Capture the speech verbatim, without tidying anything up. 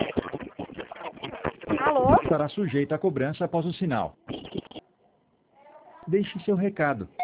Alô? Estará sujeita à cobrança após o sinal. Deixe seu recado.